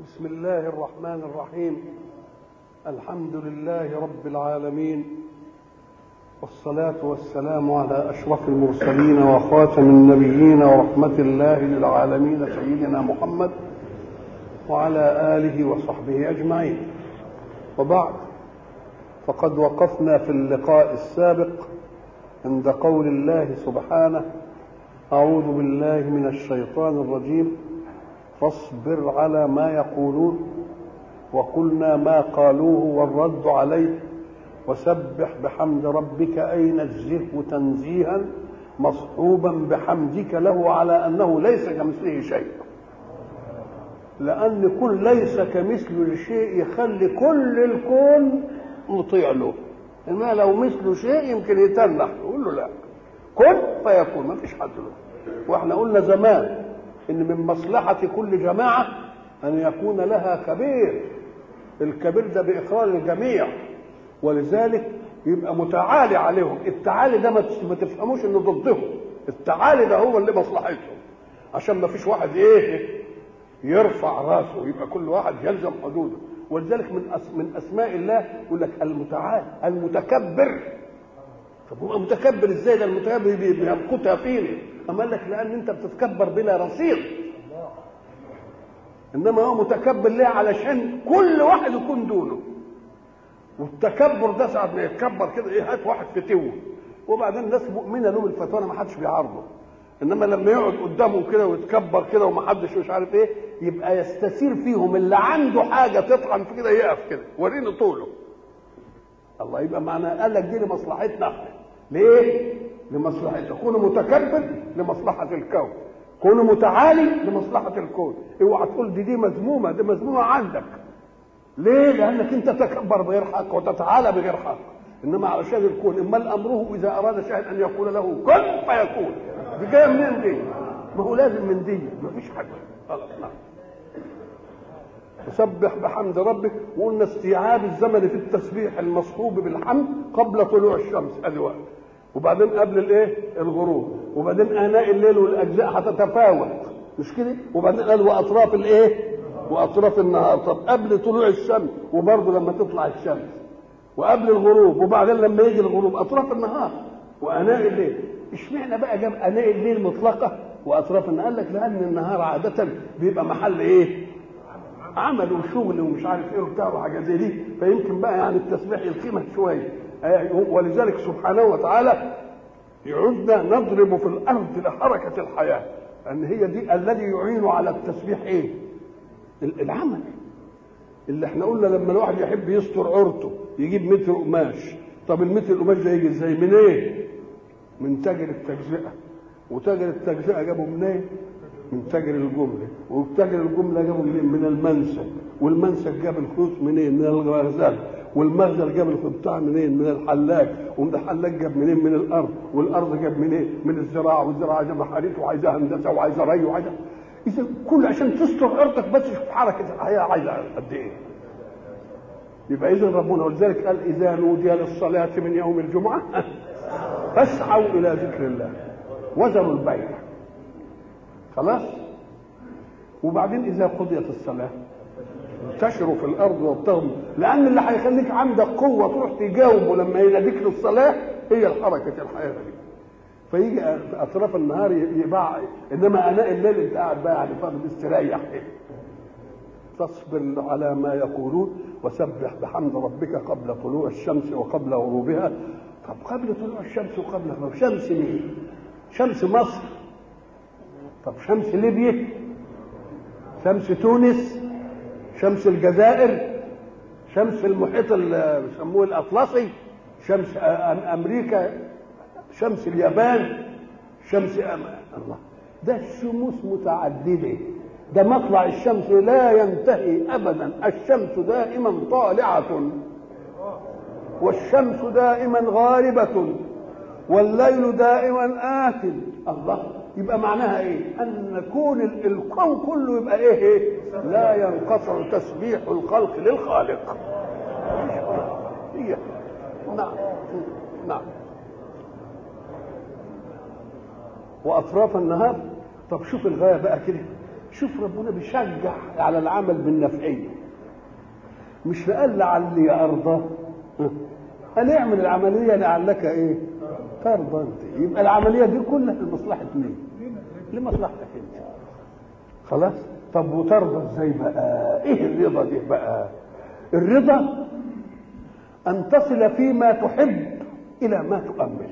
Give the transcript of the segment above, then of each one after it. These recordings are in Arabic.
بسم الله الرحمن الرحيم. الحمد لله رب العالمين، والصلاة والسلام على أشرف المرسلين وخاتم النبيين ورحمة الله للعالمين سيدنا محمد وعلى آله وصحبه أجمعين. وبعد، فقد وقفنا في اللقاء السابق عند قول الله سبحانه: أعوذ بالله من الشيطان الرجيم، فاصبر على ما يقولون وقلنا ما قالوه والرد عليه وسبح بحمد ربك أي نزهه تنزيها مصحوبا بحمدك له على أنه ليس كمثله شيء، لأن كل ليس كمثله شيء يخلي كل الكون مطيع له، إنما لو مثله شيء يمكن يتنح يقول له لا، كن فيكون، ما فيش حد له. واحنا قلنا زمان ان من مصلحة كل جماعة ان يكون لها كبير، الكبير ده باقرار الجميع، ولذلك يبقى متعالي عليهم. التعالي ده ما تفهموش انه ضدهم، التعالي ده هو اللي مصلحتهم، عشان ما فيش واحد يرفع راسه، يبقى كل واحد يلزم حدوده. ولذلك من اسماء الله يقول لك المتعالي المتكبر. طب هو متكبر ازاي؟ ده المتكبر بيمقتها فيه. اما قال لك لان انت بتتكبر بلا رصيد، انما هو متكبر ليه؟ علشان كل واحد يكون دونه. والتكبر ده ساعه ما يتكبر كده هات واحد فتوه، وبعدين الناس مؤمنه له بالفتوى ما حدش بيعارضه. انما لما يقعد قدامهم كده ويتكبر كده وما حدش مش عارف ايه، يبقى يستثير فيهم اللي عنده حاجه تطعن في كده يقف كده وريني طوله. الله، يبقى معناه قال لك دي لمصلحتنا احنا. ليه؟ لمصلحتك. كونه متكبر لمصلحه الكون، كونه متعالي لمصلحه الكون. اوعى تقول دي مذمومه، دي مذمومه عندك. ليه؟ لانك انت تتكبر بغير حق وتتعالى بغير حق، انما علشان الكون. امال امره اذا اراد شيئا ان يقول له كن فيكون. دي جايه منين دي؟ ما هو لازم من دي، ما فيش حاجه. خلاص. نعم. وسبح بحمد ربك. وقلنا استيعاب الزمن في التسبيح المصحوب بالحمد قبل طلوع الشمس، ادي وقت، وبعدين قبل الغروب، وبعدين اناء الليل والاجزاء هتتفاوت، مش كده؟ وبعدين قال واطراف واطراف النهار. طب قبل طلوع الشمس وبرضه لما تطلع الشمس، وقبل الغروب وبعدين لما يجي الغروب، اطراف النهار واناء الليل. اشمعنى بقى جاب اناء الليل مطلقه واطراف النهار؟ قال لك لان النهار عاده بيبقى محل عمل وشغل ومش عارف ايه وبتاع وحاجات زي دي، فيمكن بقى يعني التسبيح يلقيمك شويه. ولذلك سبحانه وتعالى يعوزنا نضرب في الارض لحركه الحياه، ان هي دي الذي يعين على التسبيح العمل. اللي احنا قلنا لما الواحد يحب يستر عورته يجيب متر قماش. طب المتر القماش ده يجي ازاي؟ من من تاجر التجزئه. وتاجر التجزئه جابه منين؟ من تاجر الجمله. وتاجر الجمله جابه منين؟ من المنسك. والمنسك جاب الخيوط منين؟ من الغزال. والمغزل جاب الخيوط منين؟ من الحلاج. ومن الحلاج جاب منين؟ من الارض. والارض جاب منين؟ من الزراعه. والزراعه جاب محاريت وعايزه هندسه وعايزه ري وعايزه. اذا كل عشان تستر عرضك بس شوف حركه الحياه عايزه قد ايه. يبقى اذا ربنا ولذلك قال اذا نودي للصلاه من يوم الجمعه فاسعوا الى ذكر الله وذروا البيع. خلاص. وبعدين اذا قضيت الصلاه انتشروا في الارض وابتغوا، لان اللي هيخليك عندك قوه تروح تجاوبه لما يناديك للصلاه هي الحركه الحياه دي. فيجي اطراف النهار يباع، انما اناء الليل انت قاعد بقى يعني فاضي مستريح. فاصبر على ما يقولون وسبح بحمد ربك قبل طلوع الشمس وقبل غروبها. طب قبل طلوع الشمس وقبل غروبها شمس مين؟ شمس مصر؟ طب شمس ليبيا؟ شمس تونس؟ شمس الجزائر؟ شمس المحيط اللي بيسموه الاطلسي؟ شمس امريكا؟ شمس اليابان؟ شمس الله. ده الشموس متعدده، ده مطلع الشمس لا ينتهي ابدا. الشمس دائما طالعه والشمس دائما غاربه والليل دائما آت. الله. يبقى معناها ايه؟ ان كون الكون كله يبقى لا ينقطع تسبيح الخلق للخالق. نعم. واطراف النهار. طب شوف الغايه بقى كده، شوف ربنا بيشجع على العمل بالنفعيه، مش قال لعلي ارضى، قال اعمل العمليه لعلك ايه ترضى انت. يبقى العمليه دي كلها لمصلحه مين؟ لمصلحتك انت. خلاص. طب وترضى ازاي بقى؟ ايه الرضا دي بقى؟ الرضا ان تصل فيما تحب الى ما تؤمل،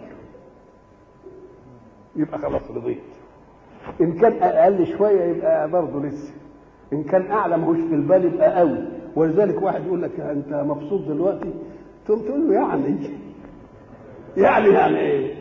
يبقى خلاص رضيت. ان كان اقل شويه يبقى برضه لسه، ان كان اعلى ماهوش في البال يبقى قوي. ولذلك واحد يقول لك انت مبسوط دلوقتي، تقول له يعني ايه؟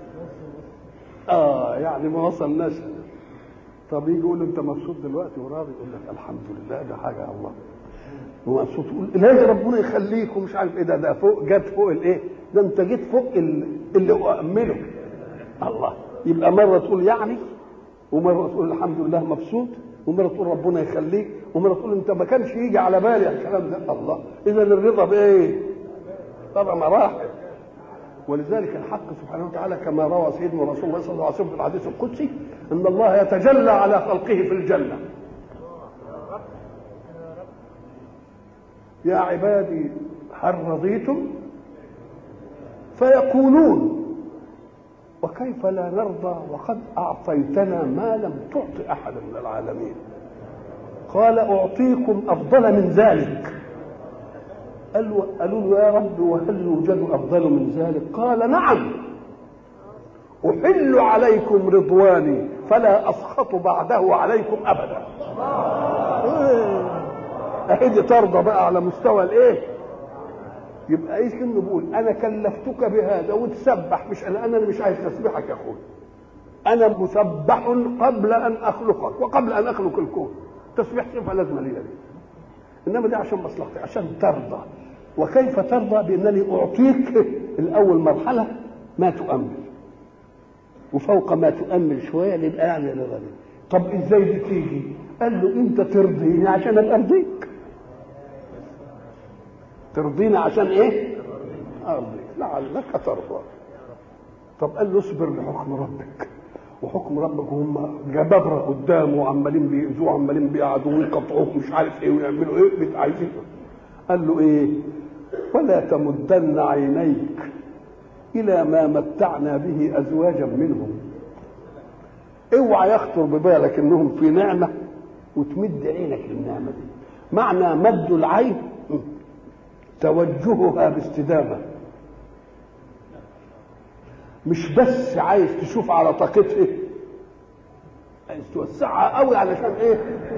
يعني ما وصلناش. طب يجي يقول له انت مبسوط دلوقتي وراضي، يقول لك الحمد لله، ده حاجه الله. ومبسوط يقول لا ربنا يخليك ومش عارف ايه، ده فوق، جت فوق الايه؟ ده انت جيت فوق اللي اؤمله. الله. يبقى مره تقول يعني، ومره تقول الحمد لله مبسوط، ومره تقول ربنا يخليك، ومره تقول انت ما كانش يجي على بالي الكلام ده. الله. اذا الرضا بايه؟ طبعا مراحل. ولذلك الحق سبحانه وتعالى كما روى سيدنا رسول الله صلى الله عليه وسلم في الحديث القدسي ان الله يتجلى على خلقه في الجنه: يا عبادي هل رضيتم؟ فيقولون وكيف لا نرضى وقد اعطيتنا ما لم تعط احد من العالمين. قال اعطيكم افضل من ذلك. قالوا له يا رب وهل يوجد افضل من ذلك؟ قال نعم، احل عليكم رضواني فلا اسخط بعده عليكم ابدا. اهدي ترضى بقى على مستوى الايه؟ يبقى ايش كانه بيقول انا كلفتك بهذا وتسبح، مش انا مش عايز تسبيحك يا اخوي، انا مسبح قبل ان اخلقك وقبل ان اخلق الكون. تسبيح صفه لازمه لي دي، انما دي عشان مصلحتي، عشان ترضى. وكيف ترضى؟ بانني اعطيك الاول مرحله ما تؤمل، وفوق ما تؤمل شويه يبقى يعني رضا. طب ازاي دي تيجي؟ قال له انت ترضيني عشان ابقى ارضيك. ترضيني عشان ايه؟ ارضيك لعلك ترضى. طب قال له اصبر لحكم ربك، وحكم ربك هم جبابره قدامه وعمالين بيأذوه، عمالين بيقعدوا ويقطعوه مش عارف ايه ويعملوا ايه عايزين. قال له ايه؟ ولا تمدن عينيك الى ما متعنا به ازواجا منهم. اوعى يخطر ببالك انهم في نعمه وتمد عينك للنعمه دي. معنى مد العين توجهها باستدامه، مش بس عايز تشوف على طاقتها، عايز توسعها قوي علشان ايه؟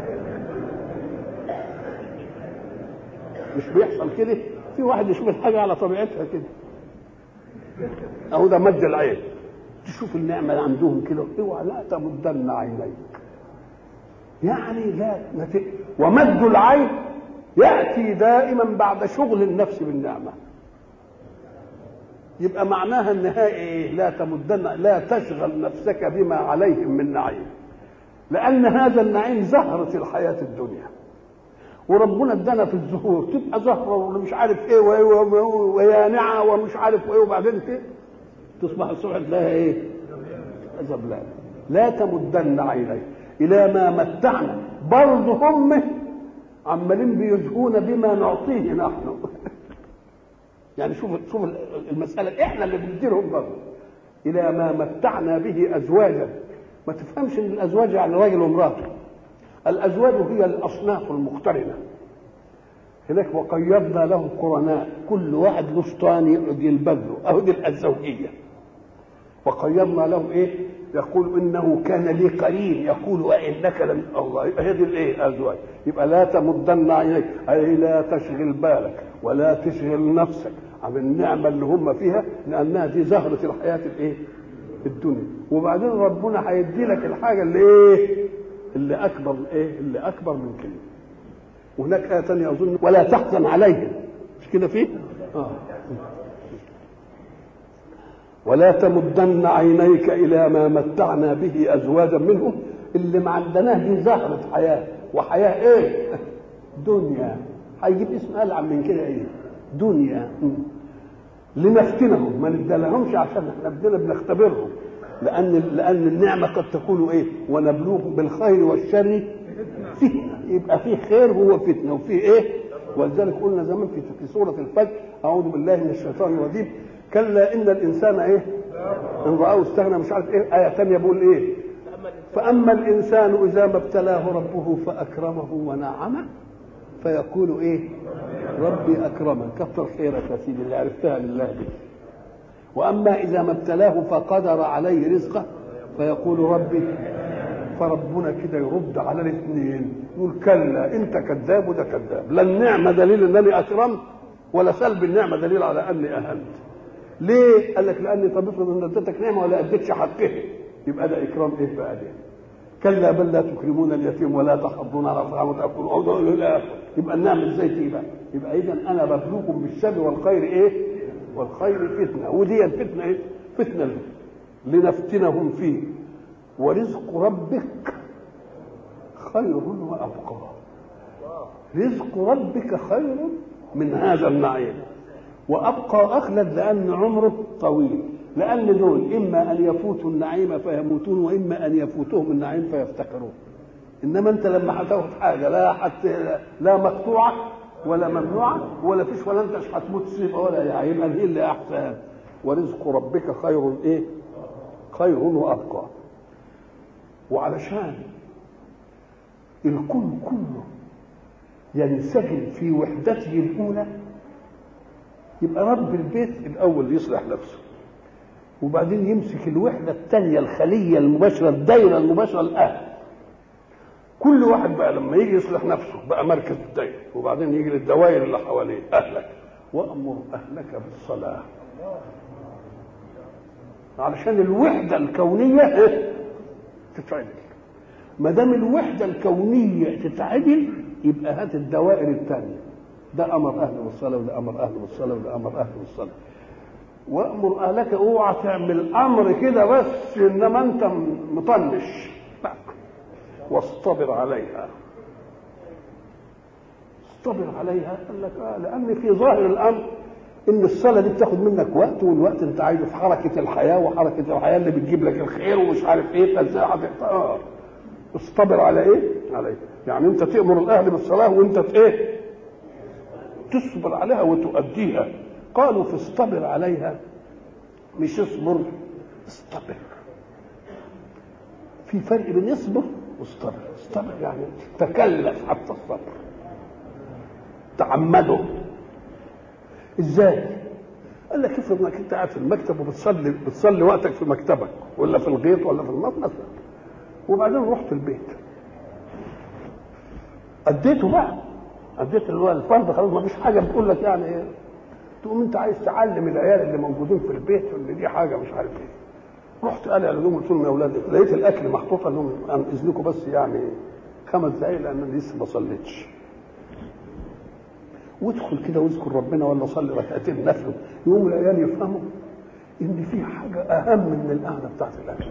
مش بيحصل كده؟ في واحد يشوف الحاجه على طبيعتها كده، اهو ده مد العين. تشوف النعمه عندهم كده، اوعى لا تمدن عينيك، يعني لا ومد العين ياتي دائما بعد شغل النفس بالنعمه. يبقى معناها النهائي ايه؟ لا تمدن، لا تشغل نفسك بما عليهم من نعيم، لان هذا النعيم زهره الحياه الدنيا، وربنا ادانا في الزهور تبقى زهره ومش عارف ايه ويانعه ومش عارف ايه، وبعدين تصبح الصبح تلاقيها ايه؟ زبلان. لا تمدن عينيك الى ما متعنا، برضه هم عمالين بيزهون بما نعطيه نحن. يعني شوف المساله، احنا اللي بنديرهم برضه. الى ما متعنا به ازواجا. ما تفهمش ان الازواج يعني راجل ومراته، الازواج هي الاصناف المقترنه هناك. وقيضنا لهم قرناء، كل واحد له شيطان يقعد يلبسه، اهو دي الزوجيه. وقيضنا لهم ايه؟ يقول انه كان لي قرين يقول وانك لمن الله. يبقى هي دي الايه؟ ازواج. يبقى لا تمدن عينيك، اي لا تشغل بالك ولا تشغل نفسك عن النعمه اللي هم فيها، لانها دي زهره الحياه الايه؟ الدنيا. وبعدين ربنا هيدي لك الحاجه اللي ايه؟ اللي اكبر ايه؟ اللي اكبر من كده. وهناك ايه ثانيه اظن ولا تحزن عليهم، مش كده فيه؟ ولا تمدن عينيك الى ما متعنا به ازواجا منهم. اللي ما عندناه دي زهره حياه، وحياه ايه؟ دنيا. هيجيب اسم العب من كده ايه؟ دنيا. لنفتنهم، ما ندلهمش عشان احنا بدنا بنختبرهم، لان النعمه قد تكون ايه؟ ونبلوكم بالخير والشر فتنه، يبقى فيه خير هو فتنه، وفيه ايه؟ ولذلك قلنا زمان في سوره الفجر: اعوذ بالله من الشيطان الرجيم، كلا ان الانسان ايه؟ ان رآه استغنى، مش عارف ايه. ايه ثانيه بيقول ايه؟ فاما الانسان اذا ما ابتلاه ربه فاكرمه ونعمه فيقول ايه؟ ربي اكرمن. كثر خيرك يا سيدي اللي عرفتها لله دي. واما اذا ما ابتلاه فقدر عليه رزقه فيقول ربي. فربنا كده يرد على الاثنين يقول: كلا، انت كذاب وده كذاب. لا النعمه دليل انني اكرمت، ولا سلب النعمه دليل على اني اهنت. ليه؟ قال لك: لاني طب افرض ان اديتك نعمه ولا اديتش حقه، يبقى ده اكرام ايه بقى ده؟ كلا بل لا تكرمون اليتيم ولا تحضون على طعام وتاكلون الى اخره. يبقى النعمه ازاي تيجي بقى؟ يبقى اذا انا ببلوكم بالشر والخير ايه؟ والخير فتنه. ودي الفتنه ايه؟ فتنه لنفتنهم فيه، ورزق ربك خير وابقى. رزق ربك خير من هذا النعيم، وابقى اخلد لان عمره طويل. لان دول اما ان يفوتوا النعيم فيموتون، واما ان يفوتهم النعيم فيفتكرون. انما انت لما هتاخد حاجه لا مقطوعه ولا ممنوعه ولا فيش، ولا انت مش هتموت تصيب ولا يبقى ايه اللي احسن؟ ورزق ربك خير ايه؟ خير وابقى. وعلشان الكون كله ينسجم في وحدته الاولى، يبقى رب البيت الاول يصلح نفسه، وبعدين يمسك الوحده الثانيه الخليه المباشره الدايره المباشره الاهل. كل واحد بقى لما يجي يصلح نفسه بقى مركز الدايره، وبعدين يجي للدوائر اللي حواليه اهلك. وامر اهلك بالصلاه، علشان الوحده الكونيه تتعدل. ما دام الوحده الكونيه تتعدل يبقى هات الدوائر الثانيه، ده امر اهله بالصلاه وده امر اهله بالصلاه وده امر اهله بالصلاه. وامر اهلك، اوعى تعمل امر كده بس انما انت مطنش، لا. واصطبر عليها. اصطبر عليها قال لك لان في ظاهر الامر ان الصلاه دي بتاخد منك وقت، والوقت انت عايزه في حركه الحياه، وحركه الحياه اللي بتجيب لك الخير ومش عارف ايه، فازاي اصطبر على ايه؟ عليه. يعني انت تامر الاهل بالصلاه وانت ايه؟ تصبر عليها وتؤديها. قالوا في اصطبر عليها، مش اصبر، اصطبر. في فرق بين اصبر واصطبر. اصطبر يعني تكلف حتى الصبر، تعمده. ازاي؟ قال لك افرض انك انت قاعد في المكتب وبتصلي وقتك في مكتبك ولا في الغيط ولا في المطبخ، وبعدين رحت البيت اديته بقى، اديت اللي هو الفرض، خلاص ما فيش حاجه بتقول لك يعني ايه. تقوم انت عايز تعلم العيال اللي موجودين في البيت ان دي حاجه مش عارف ايه. رحت قال لهم، قلت لهم: يا اولاد لقيت الاكل محطوط لهم، عن اذنكم بس يعني 5 دقايق لان انا لسه ما صليتش. وادخل كده واذكر ربنا ولا صلي ركعتين نفل. يوم العيال يفهموا ان في حاجه اهم من القعده بتاعت الاكل.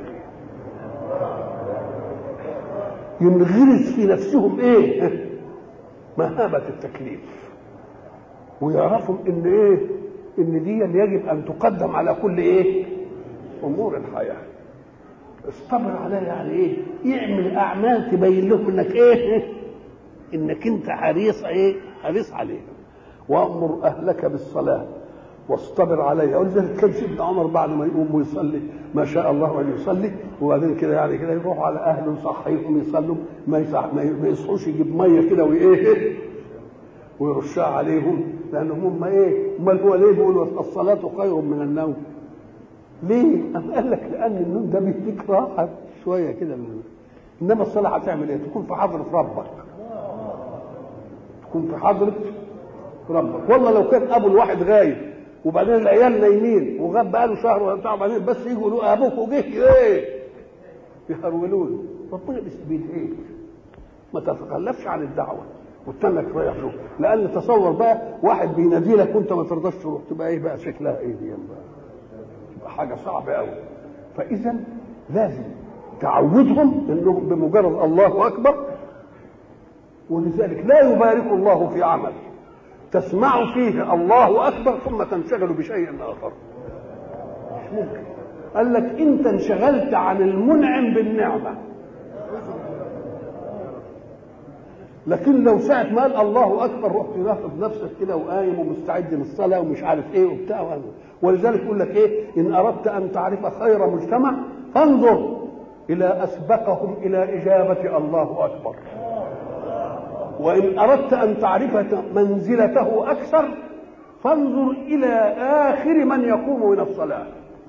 ينغرس في نفسهم ايه؟ مهابه التكليف، ويعرفوا ان ايه؟ ان دي يجب ان تقدم على كل ايه؟ امور الحياه. اصطبر عليها يعني ايه؟ يعمل اعمال تبين لهم انك ايه؟ انك انت حريص ايه؟ حريص عليها. وامر اهلك بالصلاه واصطبر عليها. ولذلك كان سيدنا عمر بعد ما يقوم ويصلي ما شاء الله ان يصلي، وبعدين كده يعني كده يروح على اهله يصحيهم يصلوا، ما يصحوش، يجيب ميه كده وايه ويرشها عليهم، لانهم هم ايه؟ امال هو ليه بيقولوا الصلاه خير من النوم؟ ليه؟ أم قال لك لان النوم ده بيديك راحه شويه كده انما الصلاه هتعمل ايه؟ تكون في حضره ربك، تكون في حضره ربك. والله لو كان ابو الواحد غايب وبعدين العيال نايمين وغاب بقاله شهر ولا بتاع، بعدين بس يجوا يقولوا ابوك جه ايه؟ يهرولون. ربنا بيدعيك ما تتخلفش عن الدعوه وتنك رايح له، لان تصور بقى واحد بينادي لك وانت ما ترضاش تروح، تبقى ايه بقى شكلها ايه دي بقى؟ تبقى حاجه صعبه قوي. فاذا لازم تعودهم انهم بمجرد الله اكبر. ولذلك لا يبارك الله في عمل تسمع فيه الله اكبر ثم تنشغل بشيء اخر، مش ممكن. قال لك انت انشغلت عن المنعم بالنعمه، لكن لو ساعة ما قال الله أكبر رحت ناخد نفسك كده وقايم ومستعد للصلاة ومش عارف إيه وبتاع. ولذلك يقول لك إيه؟ إن أردت أن تعرف خير مجتمع فانظر إلى أسبقهم إلى إجابة الله أكبر، وإن أردت أن تعرف منزلته أكثر فانظر إلى آخر من يقوم من الصلاة،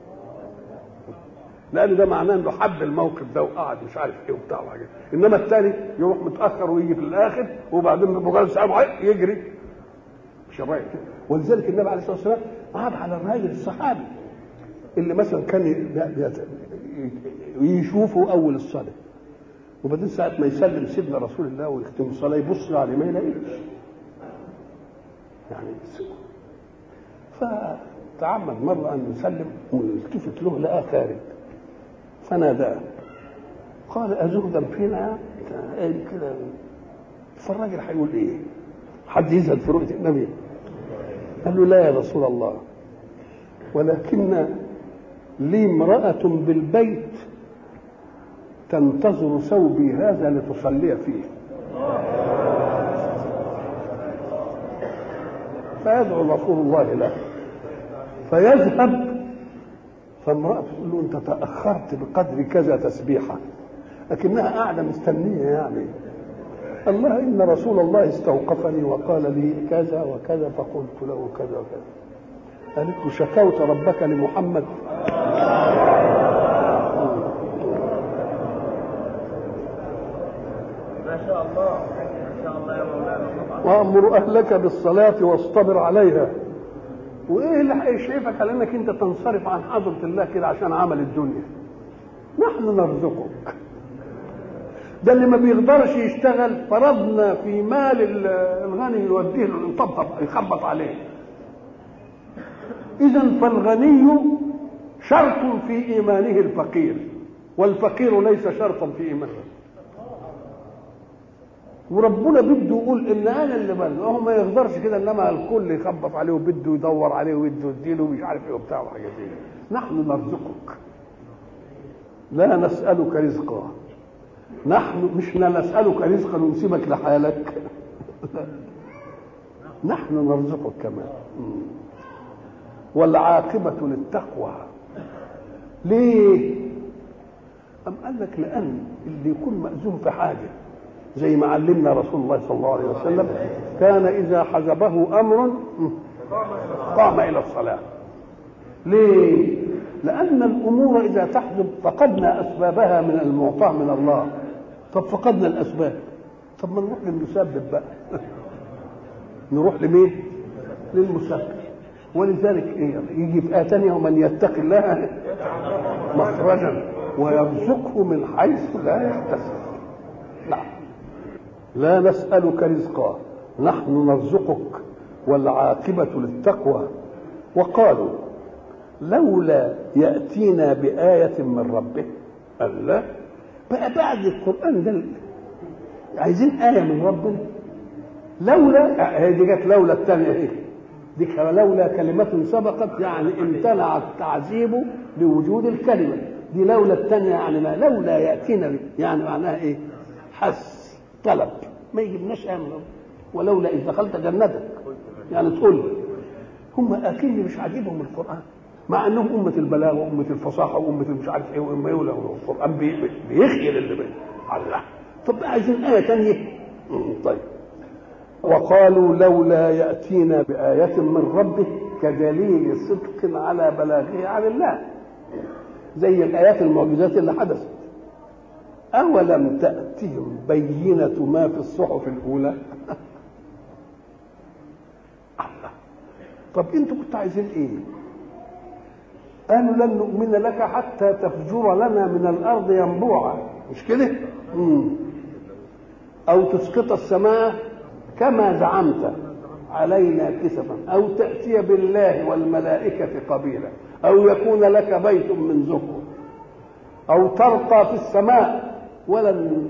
لأن ده معناه إنه حب الموقف ده وقعد مش عارف إيه وبتاع وحاجات. إنما الثاني يروح متأخر ويجي في الآخر وبعدين بمجرد ساعة يجري مش رايح كده. ولذلك النبي عليه الصلاة والسلام قعد على الراجل الصحابي اللي مثلا كان يشوفه أول الصلاة وبعدين ساعة ما يسلم سيدنا رسول الله ويختم الصلاة يبص عليه ما يلاقيش يعني. فتعمد مرة أن يسلم ويلتفت له لقاه خارج فناداه قال أزهدا فينا كده. فالراجل هيقول إيه؟ حد يزهد في رؤية النبي؟ قال له لا يا رسول الله، ولكن لي امرأة بالبيت تنتظر ثوبي هذا لتصلي فيه. فيدعو رسول الله له فيذهب، فامرأة تقول له أنت تأخرت بقدر كذا تسبيحة، لكنها قاعدة مستنية يعني. الله إن رسول الله استوقفني وقال لي كذا وكذا فقلت له كذا وكذا. قالت له شكوت ربك لمحمد؟ ما شاء الله ما شاء الله يا مولانا. وأمر أهلك بالصلاة واصطبر عليها. وإيه اللي هيشعفك على إنك أنت تنصرف عن حضرة الله كده عشان عمل الدنيا؟ نحن نرزقك. ده اللي ما بيقدرش يشتغل فرضنا في مال الغني يوديه يطبطب يخبط عليه. إذن فالغني شرط في إيمانه الفقير، والفقير ليس شرطا في إيمانه. وربنا بده يقول ان انا اللي بل هو ما يقدرش كده، انما الكل يخبط عليه وبده يدور عليه وبده يديله مش عارف ايه وبتاع وحاجات دي. نحن نرزقك لا نسألك رزقا، نحن مش نسألك رزقا ونسيبك لحالك نحن نرزقك كمان. والعاقبة للتقوى. ليه؟ أم قال لك لأن اللي يكون مأزوم في حاجة زي ما علمنا رسول الله صلى الله عليه وسلم كان إذا حجبه أمر قام إلى الصلاة. ليه؟ لأن الأمور إذا تحجب فقدنا أسبابها من المعطاء من الله. طب فقدنا الأسباب، طب ما نروح للمسبب بقى نروح لمين؟ للمسبب. ولذلك يجي في آية ثانية ومن يتق الله مخرجا ويرزقه من حيث لا يحتسب. نعم لا نسألك رزقا نحن نرزقك والعاقبة للتقوى. وقالوا لولا يأتينا بآية من ربه. الله بقى بعد القرآن ده عايزين آية من ربنا. لولا هي دي جت لولا الثانية ايه دي لولا كلمة سبقت يعني امتنع التعذيب لوجود الكلمة دي. لولا الثانية يعني ما لولا يأتينا يعني معناها ايه؟ حس طلب ما يجيبناش آية من ربنا. ولولا إذ دخلت جنتك يعني تقول هم أكيد مش عاجبهم القرآن مع انهم امه البلاغه وامه الفصاحه وامه مش عارف ايه وامه ايه. القران بيخيل اللي بين الله. طب عايزين ايه ثانيه. طيب وقالوا لولا ياتينا بايه من ربه كدليل صدق على بلاغه عن الله زي الايات المعجزات اللي حدثت. اولم تاتهم بينه ما في الصحف الاولى. الله. طب انتوا كنتوا عايزين ايه؟ قالوا لن نؤمن لك حتى تفجر لنا من الأرض ينبوعا مش كده؟ أو تسقط السماء كما زعمت علينا كسفا أو تأتي بالله والملائكة قبيلا أو يكون لك بيت من زخرف أو ترقى في السماء ولن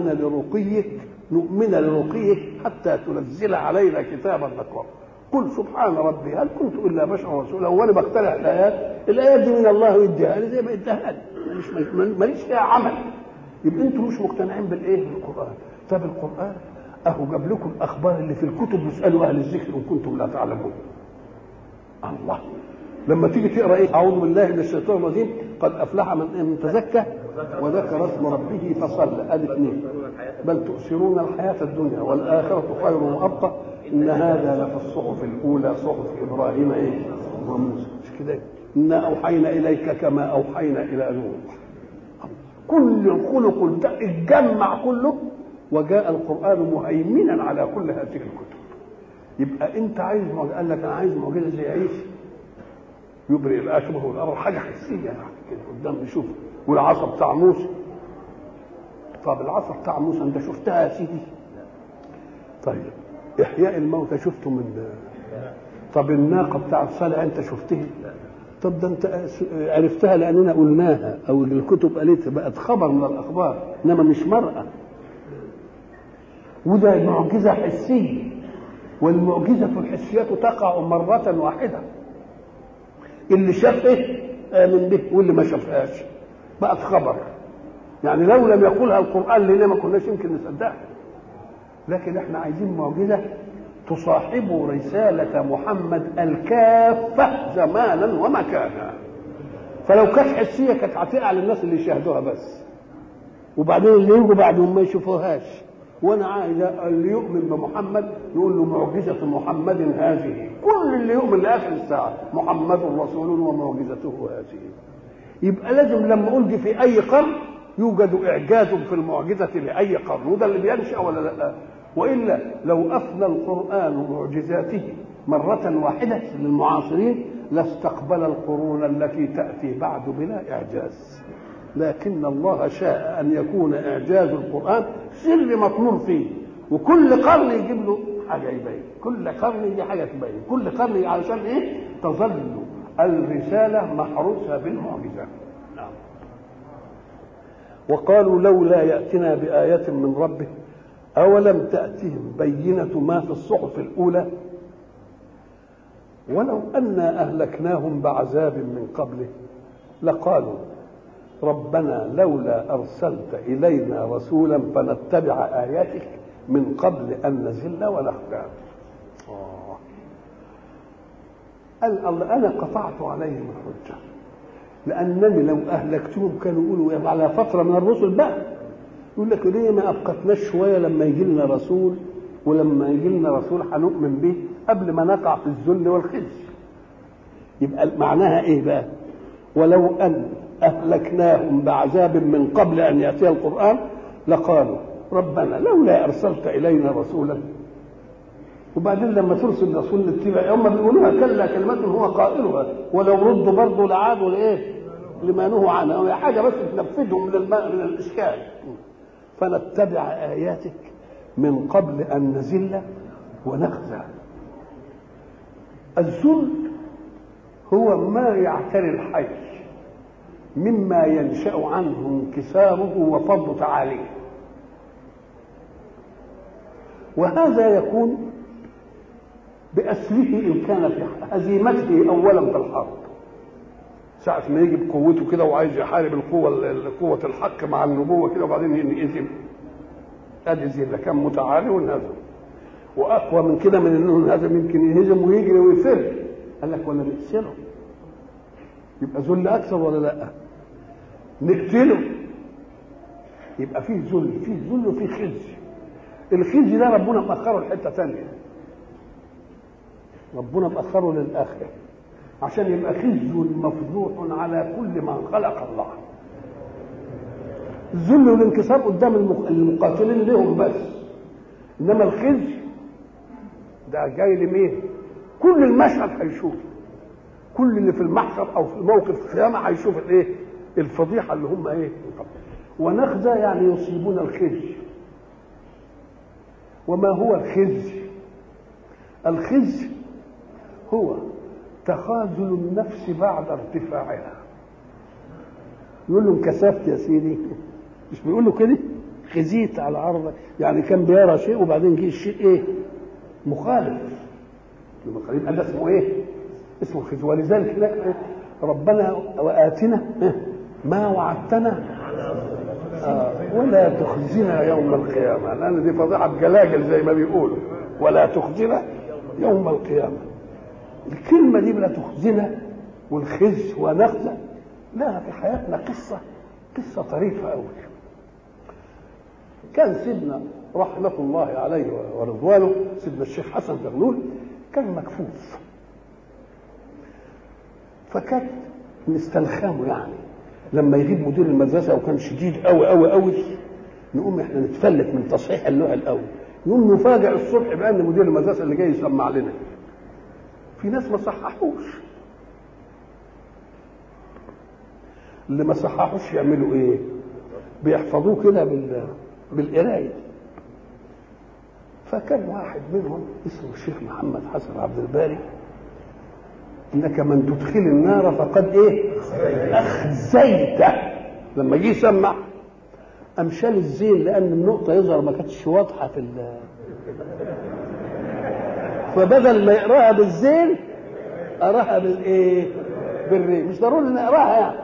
نؤمن لرقيك حتى تنزل علينا كتابا نقرأه. قل سبحان ربي هل كنت الا بشرا رسولا. وانا بقترح الايات دي من الله ويديها لي زي ما اداها لي ماليش فيها عمل. يبقى انتم مش مقتنعين بالايه؟ بالقران. طب القران اهو جاب لكم الاخبار اللي في الكتب، واسالوا اهل الذكر ان كنتم لا تعلمون. الله، لما تيجي تقرا ايه؟ اعوذ بالله من الشيطان الرجيم، قد افلح من تزكى وذكر اسم ربه فصلى. ادي اثنين. بل تؤثرون الحياه الدنيا والاخره خير وابقى ان هذا لفي الصحف الاولى صحف ابراهيم ايه وموسى. مش كده؟ انا اوحينا اليك كما اوحينا الى نوح. كل الخلق ده اتجمع كله، وجاء القران مهيمنا على كل هذه الكتب. يبقى انت عايز قال لك انا عايز معجزه زي عيسى يبرئ الاكمه والابرص، حاجه حسيه كده قدام نشوف. والعصا بتاع موسى، طب العصا بتاع موسى انت شفتها يا سيدي؟ طيب احياء الموتى شفته من؟ طب الناقه بتاع صالح انت شفتها؟ طب ده انت عرفتها لاننا قلناها او الكتب قالتها، بقت خبر من الاخبار انما مش مرأة. وده معجزه حسيه، والمعجزه الحسيه تقع مره واحده. اللي شاف ايه آمن به، واللي ما شافهاش بقت خبر. يعني لو لم يقولها القرآن لنا ما كناش يمكن نصدقها. لكن احنا عايزين معجزة تصاحب رسالة محمد الكافة زمانا ومكانا. فلو كانت حسية كانت هتقع للناس اللي يشاهدوها بس، وبعدين اللي يجوا بعدهم ما يشوفوهاش. وانا عايز اللي يؤمن بمحمد نقول له معجزة محمد هذه. كل اللي يؤمن لاخر الساعة محمد رسول ومعجزته هذه. يبقى لازم لما ألقي في اي قرن يوجد اعجاز في المعجزة لاي قرن، وده اللي بينشأ ولا لا؟ والا لو افنى القرآن معجزاته مرة واحدة للمعاصرين لاستقبل القرون التي تأتي بعد بلا اعجاز. لكن الله شاء ان يكون اعجاز القرآن سر مطمور فيه، وكل قرن يجيب له حاجه يبين، كل قرن يجي حاجه تبين، كل قرن علشان ايه؟ تظل الرساله محروسه بالمعجزات. نعم. وقالوا لولا ياتنا بايه من ربه اولم تاتهم بينه ما في الصحف الاولى ولو انا اهلكناهم بعذاب من قبله لقالوا ربنا لولا أرسلت إلينا رسولا فنتبع آياتك من قبل أن نزل ونخزى. قال الله أنا قطعت عليهم الحجة لأنني لو أهلكتهم كانوا يقولوا على فترة من الرسل بقى يقول لك ليه ما أبقتناش شوية لما يجي لنا رسول، ولما يجي لنا رسول هنؤمن به قبل ما نقع في الذل والخزي. يبقى معناها إيه بقى؟ ولو أن أهلكناهم بعذاب من قبل أن يأتي القرآن لقالوا ربنا لولا أرسلت إلينا رسولا. وبعدين لما ترسل رسول نتبع، هم بيقولوها كلا كلمة هو قائلها ولو ردوا برضه لعادوا لإيه؟ لما نهوا عنها، هي حاجة بس تنفذهم من الإشكال. فنتبع آياتك من قبل أن نزل ونخزى. الذل هو ما يعتري الحي مما ينشأ عنه انكساره وفض تعاليه، وهذا يكون بأسره إن كان في هزيمته أولا في الحرب، ساعة ما يجي بقوته كده وعايز يحارب قوة الحق مع النبوة كده وبعدين ينهزم. أدي زي ده كان متعالي وانهزم، وأقوى من كده من إنه انهزم يمكن ينهزم ويجري ويفر. قال لك ولا نقتله يبقى ذل أكثر ولا لأ؟ نقتله يبقى فيه ذل، فيه ذل وفيه خزي. الخزي ده ربنا مأخره لحته ثانيه، ربنا مأخره للآخرة عشان يبقى خزي مفضوح على كل من خلق الله. الذل والانكسار قدام المقاتلين لهم بس، انما الخزي ده جاي لمين؟ كل المشهد هيشوف، كل اللي في المحشر او في موقف القيامه هيشوف الايه؟ الفضيحه اللي هم ايه؟ ونخزى يعني يصيبون الخزي. وما هو الخزي؟ الخزي هو تخاذل النفس بعد ارتفاعها. يقول له انكسفت يا سيدي، مش بيقول له كده؟ خزيت على عرضك، يعني كان بيرى شيء وبعدين جه الشيء ايه؟ مخالف. يبقى ده اسمه ايه؟ اسمه خزي. ولذلك ربنا وآتنا ما وعدتنا ولا تخزنا يوم القيامة، لأن دي فضيحة جلاجل زي ما بيقولوا، ولا تخزنا يوم القيامة. الكلمة دي لا تخزنا والخزي ونخزى لها في حياتنا قصة طريفة أوي. كان سيدنا رحمة الله عليه ورضوانه سيدنا الشيخ حسن زغلول كان مكفوف، فكان نستلخمه يعني لما يغيب مدير المدرسة وكان شديد أوي أوي أوي، نقوم احنا نتفلت من تصحيح اللغة الأول، يقوم نفاجئ الصبح بأن مدير المدرسة اللي جاي يسمع لنا. في ناس ما صححوش، اللي ما صححوش يعملوا ايه؟ بيحفظوه كده بالقرايه. فكان واحد منهم اسمه الشيخ محمد حسن عبد الباري، انك من تدخل النار فقد ايه؟ اخزيته. لما جه يسمع امشال الزين، لان النقطه يظهر ما كانتش واضحه في فبدل ما يقراها بالزين قراها بالايه؟ بالري. مش ضروري نقراها يعني.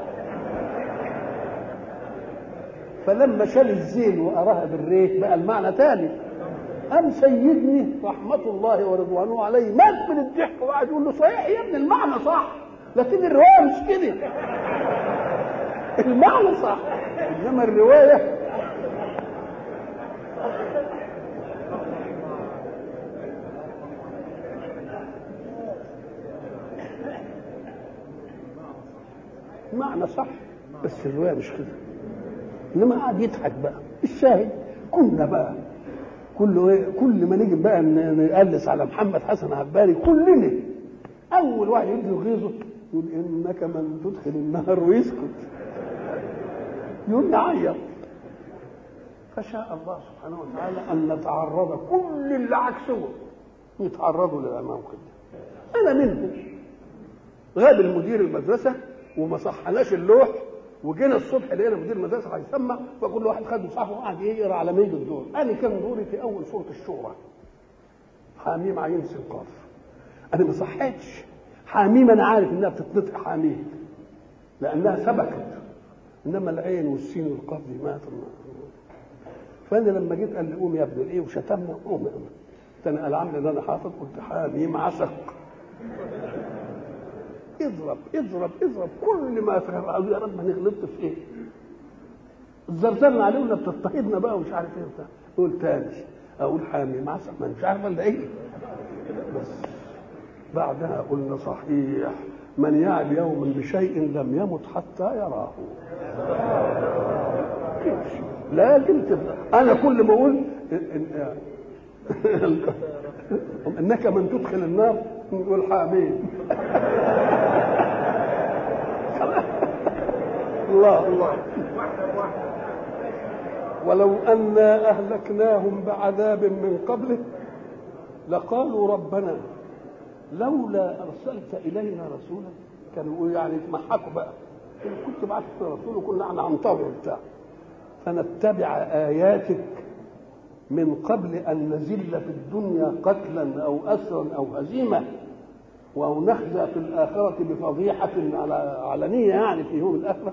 فلما شال الزين وقراها بالري بقى المعنى تاني. قام سيدني رحمة الله ورضوانه عليه مات من الضحك وقعد يقول له صحيح يا ابن المعنى صح، لكن الرواية مش كده. المعنى صح انما الرواية معنى صح بس الرواية مش كده. انما قعد يضحك بقى. الشاهد كنا بقى كل ما نيجي بقى نقلس على محمد حسن عباري كلنا اول واحد يبدو غيظه يقول انك من تدخل النار ويسكت، يقول نعيط. فشاء الله سبحانه وتعالى ان نتعرض كل اللي عكسه يتعرضوا للموقف ده. انا منهم غاب المدير المدرسه وما صحناش اللوح، وجينا الصبح لقينا مدير المدرسه هيسمع، فكل واحد خد مصحفه وقعد يقرا على ميل الدور. انا كان دوري في اول سوره الشورى، حاميم عين سين قاف. انا ما صحيتش حاميم، انا عارف انها بتتنطق حاميم لانها سبكت، انما العين والسين والقاف دي ما فانا لما جيت قال لي قوم يا ابن الايه وشتمنا قوم يا ابن. انا العمل اللي انا حافظ قلت حاميم عسق. اضرب اضرب اضرب كل ما فهم. يا رب انا غلطت في ايه؟ اتزرزرنا عليه ولا بتضطهدنا بقى ومش عارف ايه وبتاع. قول تاني اقول حامي معسل، ما مش عارف ولا ايه. بس بعدها قلنا صحيح من يعب يوما بشيء لم يمت حتى يراه. لازم تبقى. انا كل ما اقول انك من تدخل النار نقول حامين. الله الله. ولو أنا أهلكناهم بعذاب من قبله لقالوا ربنا لولا أرسلت إلينا رسولا. كانوا يعني يتمحكوا بقى، كنت بعثت رسول وكنا احنا هنطور بتاع فنتبع آياتك من قبل أن نزل في الدنيا قتلا أو أسرا أو هزيمة أو نخزى في الآخرة بفضيحة علنية يعني في يوم الآخرة.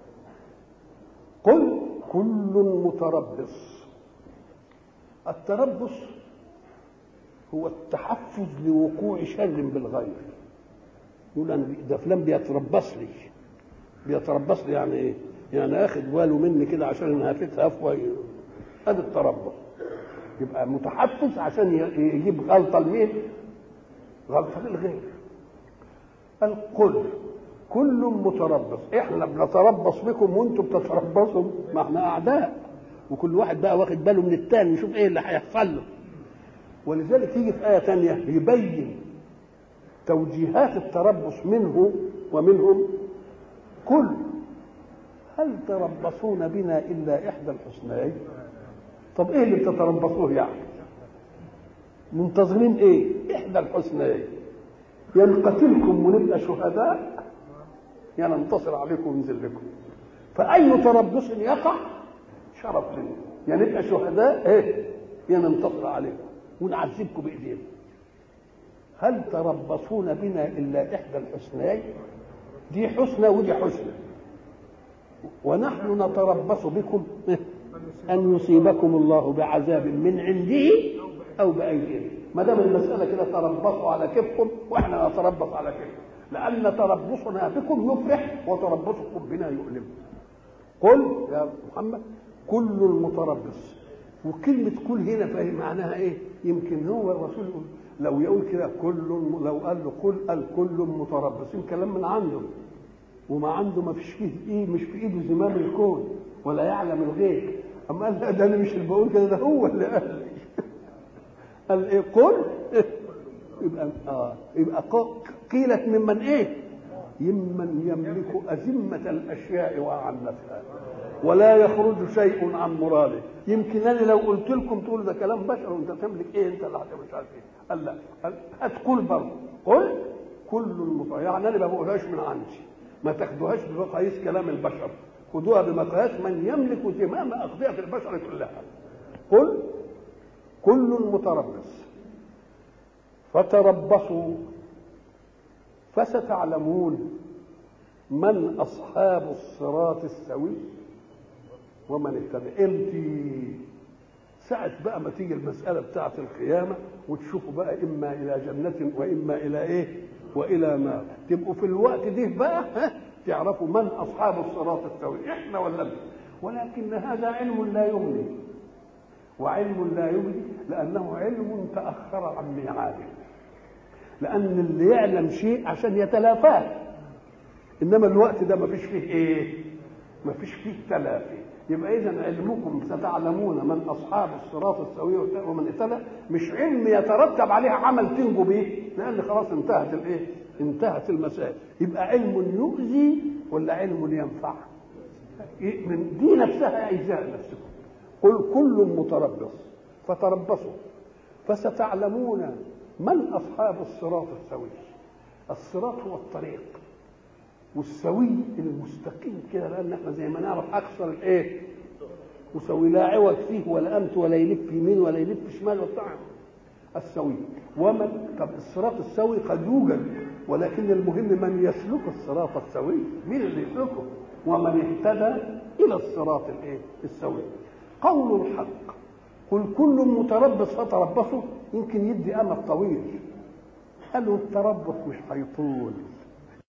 قل كل متربص. التربص هو التحفز لوقوع شر بالغير. يقول أنا ده فلان بيتربص لي يعني إيه؟ يعني أخذ باله مني كده عشان أنا هفتها هفوة. هذا التربص. يبقى متحفز عشان يجيب غلطة لمين؟ غلطة للغير. القل كل متربص. احنا بنتربص بكم وانتم بتتربصوا، ما احنا اعداء وكل واحد بقى واخد باله من الثاني يشوف ايه اللي هيحصل له. ولذلك يجي في آية تانية يبين توجيهات التربص منه ومنهم. قل هل تربصون بنا إلا إحدى الحسنيين. طب ايه اللي بتتربصوه يعني؟ منتظرين ايه؟ إحدى الحسنيين، يا نقتلكم ونبقى شهداء يا ننتصر عليكم وننزل لكم. فأي تربص يقع شرف لنا، يا نبقى شهداء ايه يا ننتصر عليكم ونعذبكم بإيدينا. هل تربصون بنا إلا إحدى الحسنيين. دي حسنى ودي حسنى. ونحن نتربص بكم أن يصيبكم الله بعذاب من عنده أو بأيدينا. ما دام المسألة كده تربصوا على كيفكم وإحنا نتربص على كيفكم، لأن تربصنا بكم يفرح وتربصكم بنا يؤلم. قل يا محمد كل المتربص، وكلمة كل هنا فاهم معناها إيه؟ يمكن هو الرسول لو يقول كده لو قال له قل كل متربص، كلام من عنده وما عنده ما فيش فيه إيه، مش في إيده زمام الكون ولا يعلم الغيب. أما قال لا ده أنا مش اللي بقول كده، ده هو اللي قال لي. قال إيه؟ قل يبقى قيلت ممن إيه؟ ممن يملك أزمة الأشياء وأعنتها ولا يخرج شيء عن مراده. يمكن أنا لو قلت لكم تقول ده كلام بشر وأنت تملك إيه؟ أنت اللي مش عارف إيه. قال لا، هتقول برضه قل كل المطاع، يعني أنا ما بقولهاش من عندي، ما تاخدوهاش بمقاييس كلام البشر، خدوها بمقياس من يملك زمام أقضية البشر كلها. قل كل متربص فتربصوا فستعلمون من أصحاب الصراط السوي ومن اهتدى. امتى ساعة بقى ما تيجي المسألة بتاعة القيامة وتشوفوا بقى إما إلى جنة وإما إلى إيه وإلى نار، تبقوا في الوقت ده بقى تعرفوا من أصحاب الصراط السوي، إحنا ولا لا. ولكن هذا علم لا يغني، وعلم لا يغني لأنه علم تأخر عن ميعاده، لأن اللي يعلم شيء عشان يتلافاه، إنما الوقت ده ما فيش فيه إيه؟ ما فيش فيه تلافي. يبقى إذن علمكم ستعلمون من أصحاب الصراط السوي ومن اهتدى مش علم يترتب عليه عمل تنجو به، لأن خلاص انتهت الإيه؟ انتهت المسائل. يبقى علم يؤذي ولا علم ينفع؟ من دي نفسها عايزاها نفسكم. قل كل متربص فتربصوا فستعلمون من أصحاب الصراط السوي. الصراط هو الطريق، والسوي المستقيم كده، لأن احنا زي ما نعرف أكثر الإيه؟ مسوي لا عوج فيه ولا أمت ولا يلف يمين ولا يلف شمال وبتاع السوي. ومن طب الصراط السوي قد يوجد، ولكن المهم من يسلك الصراط السوي، مين اللي يسلكه؟ ومن اهتدى إلى الصراط الإيه؟ السوي. قول الحق قل كل متربص فتربصوا يمكن يدي أمل طويل. قالوا التربص مش هيطول،